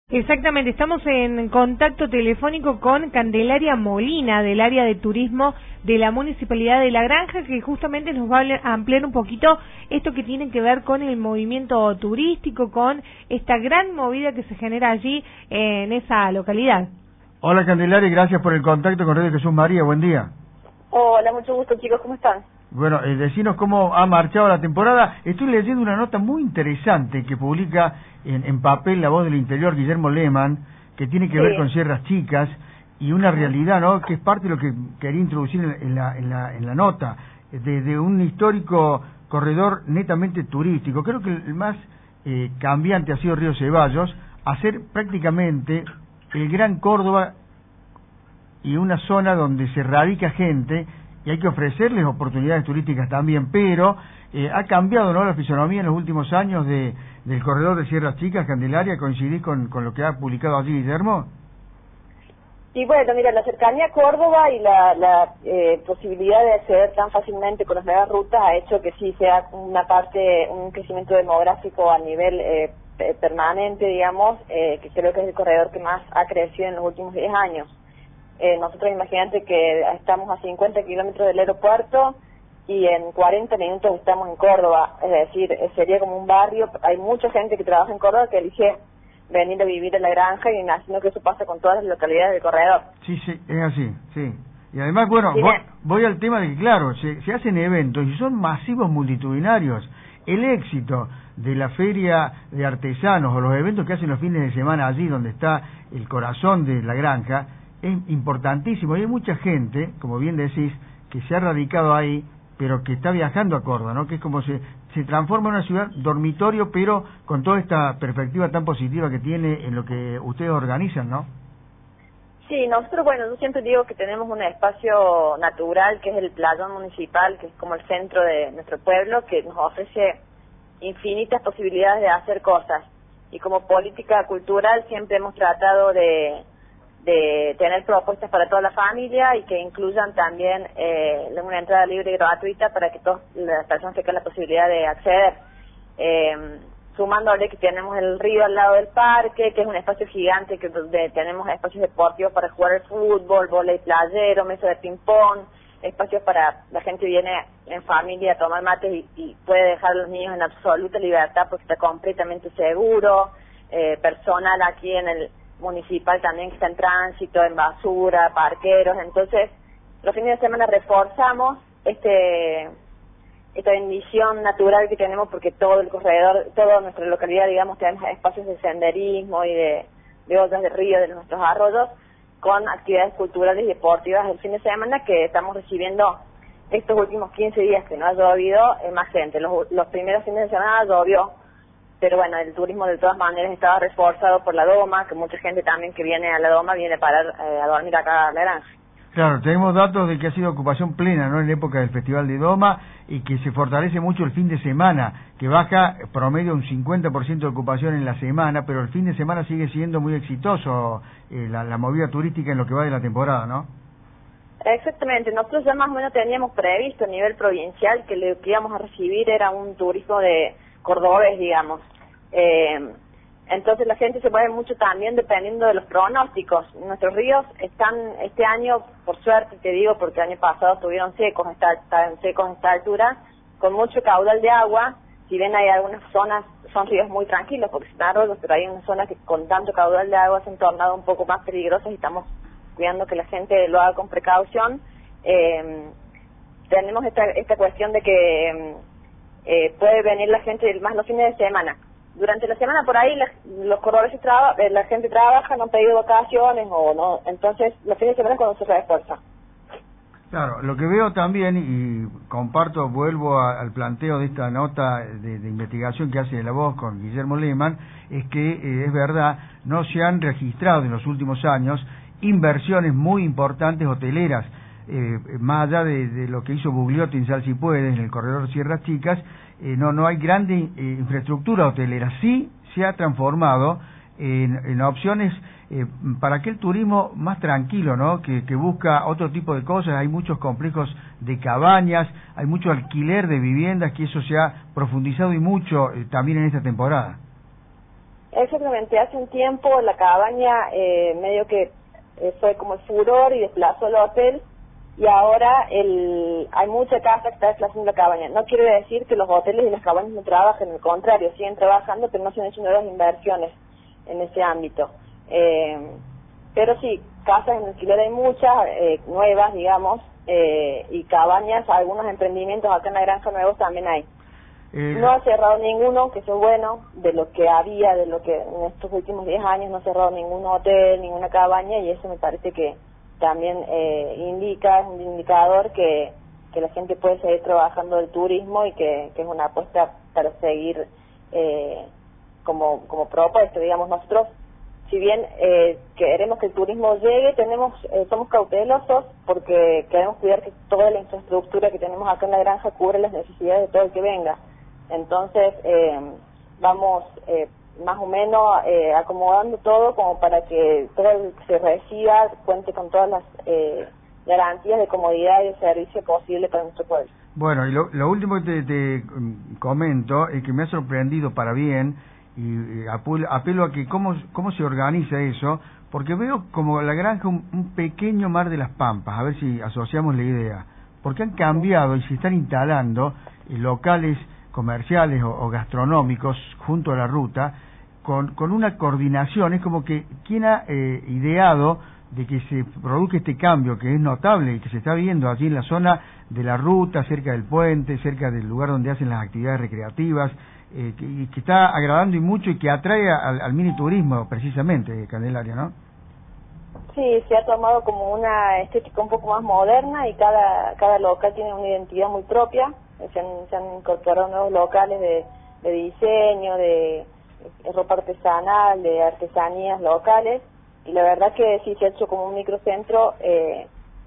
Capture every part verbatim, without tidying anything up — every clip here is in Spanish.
Exactamente, estamos en contacto telefónico con Candelaria Molina del área de turismo de la Municipalidad de La Granja, que justamente nos va a ampliar un poquito esto que tiene que ver con el movimiento turístico, con esta gran movida que se genera allí en esa localidad. Hola Candelaria, gracias por el contacto con Radio Jesús María, buen día. Hola, mucho gusto chicos, ¿cómo están? Bueno, eh, decinos cómo ha marchado la temporada. Estoy leyendo una nota muy interesante que publica en, en papel La Voz del Interior, Guillermo Lehmann, que tiene que sí. ver con Sierras Chicas y una realidad, ¿no?, que es parte de lo que quería introducir en, en, la, en, la, en la nota, de, de un histórico corredor netamente turístico. Creo que el más eh, cambiante ha sido Río Ceballos, hacer prácticamente el Gran Córdoba y una zona donde se radica gente, y hay que ofrecerles oportunidades turísticas también, pero eh, ha cambiado, ¿no?, la fisonomía en los últimos años de del corredor de Sierras Chicas. Candelaria, ¿coincidís con, con lo que ha publicado allí Guillermo? Y bueno, mira, la cercanía a Córdoba y la, la eh, posibilidad de acceder tan fácilmente con las nuevas rutas ha hecho que sí sea una parte, un crecimiento demográfico a nivel eh, permanente, digamos, eh, que creo que es el corredor que más ha crecido en los últimos diez años. Eh, nosotros imagínate que estamos a cincuenta kilómetros del aeropuerto y en cuarenta minutos estamos en Córdoba, es decir, sería como un barrio. Hay mucha gente que trabaja en Córdoba que elige venir a vivir en La Granja, y imagino que eso pasa con todas las localidades del corredor. Sí, sí, es así, sí. Y además, bueno, voy, voy al tema de que, claro, se, se hacen eventos y son masivos, multitudinarios. El éxito de la feria de artesanos o los eventos que hacen los fines de semana allí donde está el corazón de La Granja es importantísimo, y hay mucha gente, como bien decís, que se ha radicado ahí, pero que está viajando a Córdoba, ¿no?, que es como se, se transforma en una ciudad dormitorio, pero con toda esta perspectiva tan positiva que tiene en lo que ustedes organizan, ¿no? Sí, nosotros, bueno, yo siempre digo que tenemos un espacio natural, que es el playón municipal, que es como el centro de nuestro pueblo, que nos ofrece infinitas posibilidades de hacer cosas, y como política cultural siempre hemos tratado de de tener propuestas para toda la familia y que incluyan también eh, una entrada libre y gratuita para que todas las personas tengan la posibilidad de acceder. Eh, sumándole que tenemos el río al lado del parque, que es un espacio gigante, que donde tenemos espacios deportivos para jugar al fútbol, vóley playero, mesa de ping-pong, espacios para la gente viene en familia a tomar mates y, y puede dejar a los niños en absoluta libertad porque está completamente seguro, eh, personal aquí en el municipal también que está en tránsito, en basura, parqueros. Entonces los fines de semana reforzamos este esta bendición natural que tenemos, porque todo el corredor, toda nuestra localidad, digamos, tenemos espacios de senderismo y de, de ollas de río de nuestros arroyos, con actividades culturales y deportivas el fin de semana, que estamos recibiendo estos últimos quince días que no ha llovido, eh, más gente. Los, los primeros fines de semana llovió, pero bueno, el turismo de todas maneras estaba reforzado por la Doma, que mucha gente también que viene a la Doma viene a parar eh, a dormir acá a La Granja. Claro, tenemos datos de que ha sido ocupación plena, ¿no?, en la época del Festival de Doma, y que se fortalece mucho el fin de semana, que baja promedio un cincuenta por ciento de ocupación en la semana, pero el fin de semana sigue siendo muy exitoso eh, la, la movida turística en lo que va de la temporada, ¿no? Exactamente, nosotros ya más o menos teníamos previsto a nivel provincial que lo que íbamos a recibir era un turismo de cordobés, digamos. Eh, entonces la gente se mueve mucho también dependiendo de los pronósticos. Nuestros ríos están este año, por suerte te digo, porque el año pasado estuvieron secos, están secos a esta altura, con mucho caudal de agua. Si bien hay algunas zonas, son ríos muy tranquilos porque están arroyos, pero hay unas zonas que con tanto caudal de agua se han tornado un poco más peligrosas y estamos cuidando que la gente lo haga con precaución. Eh, tenemos esta, esta cuestión de que eh, puede venir la gente más los fines de semana. Durante la semana por ahí la, los cordobeses traba, la gente trabaja, no han pedido vacaciones o no, entonces los fines de semana es cuando se refuerza. Claro, lo que veo también, y comparto, vuelvo a, al planteo de esta nota de, de investigación que hace La Voz con Guillermo Lehmann, es que eh, es verdad, no se han registrado en los últimos años inversiones muy importantes hoteleras, eh, más allá de, de lo que hizo Bugliotti en Sal Si Puede, en el corredor Sierras Chicas. Eh, no no hay grande eh, infraestructura hotelera. Sí se ha transformado en, en opciones eh, para aquel turismo más tranquilo, ¿no?, que, que busca otro tipo de cosas. Hay muchos complejos de cabañas, hay mucho alquiler de viviendas, que eso se ha profundizado y mucho eh, también en esta temporada. Exactamente, hace un tiempo la cabaña eh, medio que eh, fue como el furor y desplazó el hotel, y ahora el, hay mucha casa que está desplazando la cabaña. No quiere decir que los hoteles y las cabañas no trabajen, al contrario, siguen trabajando, pero no se han hecho nuevas inversiones en ese ámbito. Eh, pero sí, casas en alquiler hay muchas, eh, nuevas, digamos, eh, y cabañas, algunos emprendimientos acá en la Granja nuevos también hay. Eh, no ha cerrado ninguno, que eso es bueno, de lo que había, de lo que en estos últimos diez años no ha cerrado ningún hotel, ninguna cabaña, y eso me parece que también eh, indica, es un indicador que, que la gente puede seguir trabajando el turismo y que, que es una apuesta para seguir eh, como, como propuesta, digamos. Nosotros, si bien eh, queremos que el turismo llegue, tenemos eh, somos cautelosos porque queremos cuidar que toda la infraestructura que tenemos acá en la granja cubre las necesidades de todo el que venga. Entonces, eh, vamos eh, más o menos eh, acomodando todo como para que todo el que se reciba cuente con todas las eh, garantías de comodidad y de servicio posible para nuestro pueblo. Bueno, y lo, lo último que te, te comento es que me ha sorprendido para bien, y apelo, apelo a que cómo, cómo se organiza eso, porque veo como la granja un, un pequeño Mar de las Pampas, a ver si asociamos la idea, porque han cambiado y se están instalando eh, locales comerciales o, o gastronómicos junto a la ruta, con, con una coordinación. Es como que quien ha eh, ideado de que se produzca este cambio que es notable y que se está viendo allí en la zona de la ruta, cerca del puente, cerca del lugar donde hacen las actividades recreativas, eh, que, y que está agradando y mucho y que atrae al, al mini turismo precisamente, Candelaria, ¿no? Sí, se ha tomado como una estética un poco más moderna y cada, cada local tiene una identidad muy propia. Se han, se han incorporado nuevos locales de, de diseño, de, de ropa artesanal, de artesanías locales, y la verdad que sí se ha hecho como un microcentro eh,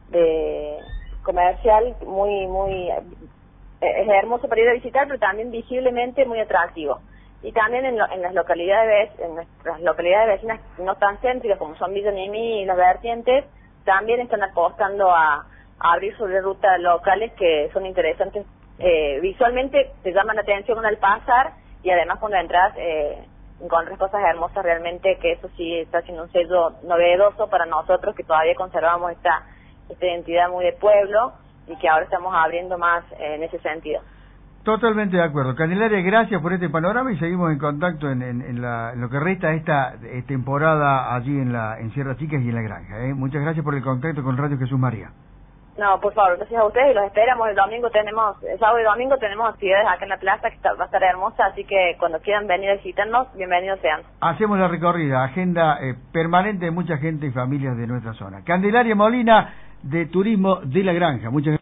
de comercial muy, muy, eh, es hermoso para ir a visitar, pero también visiblemente muy atractivo. Y también en, lo, en las localidades, en nuestras localidades vecinas no tan céntricas como son Villa Nimí y Las Vertientes, también están apostando a, a abrir sobre rutas locales que son interesantes. Eh, visualmente te llaman la atención al pasar, y además cuando entras eh, encuentras cosas hermosas realmente, que eso sí está haciendo un sello novedoso para nosotros, que todavía conservamos esta, esta identidad muy de pueblo y que ahora estamos abriendo más eh, en ese sentido. Totalmente de acuerdo. Candelaria, gracias por este panorama y seguimos en contacto en, en, en, la, en lo que resta esta eh, temporada allí en la en Sierras Chicas y en la granja. ¿eh? Muchas gracias por el contacto con Radio Jesús María. No, por favor, gracias a ustedes y los esperamos. El domingo tenemos, el sábado y domingo tenemos actividades acá en la plaza que está, va a estar hermosa, así que cuando quieran venir a visitarnos, bienvenidos sean. Hacemos la recorrida, agenda eh, permanente de mucha gente y familias de nuestra zona. Candelaria Molina, de Turismo de la Granja. Muchas gracias.